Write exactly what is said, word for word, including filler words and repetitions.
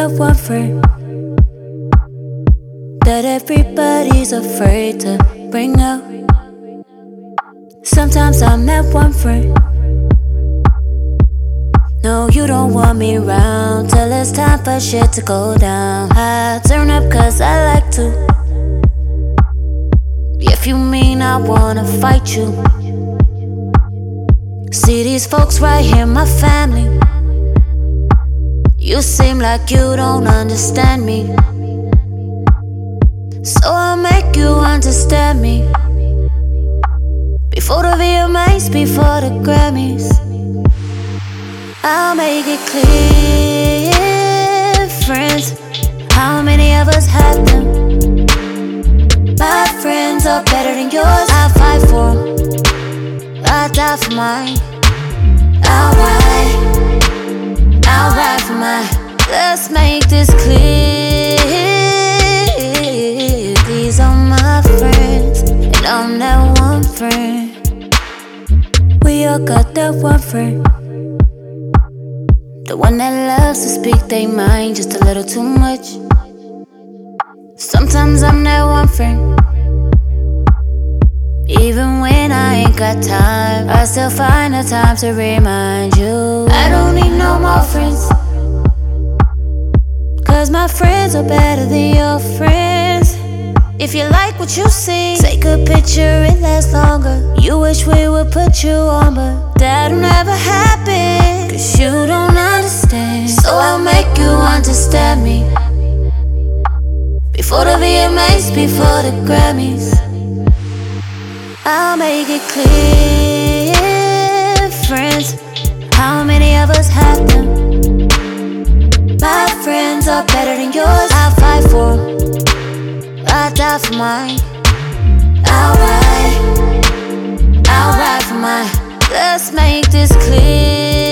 that one friend that everybody's afraid to bring out. Sometimes I'm that one friend. No, you don't want me around till it's time for shit to go down. I turn up cause I like to. If you mean I wanna fight you. See these folks right here, my family. You seem like you don't understand me, so I'll make you understand me. Before the V M As, before the Grammys, I'll make it clear, friends, how many of us have them? My friends are better than yours. I fight for them, I die for mine. I'll ride, I'll ride for mine. Let's make this clear. These are my friends, and I'm that one friend. We all got that one friend, the one that loves to speak their mind just a little too much. Sometimes I'm that one friend. Even when I ain't got time, I still find the time to remind you I don't need no more friends, cause my friends are better than your friends. If you like what you see, take a picture, it lasts longer. You wish we would put you on, but that'll never happen, cause you don't understand. So I'll make you understand me. Before the V M As, before the Grammys, I'll make it clear, friends, how many of us have them? My friends are better than yours. I'll fight for them, I'll die for mine. I'll ride, I'll ride for mine. Let's make this clear.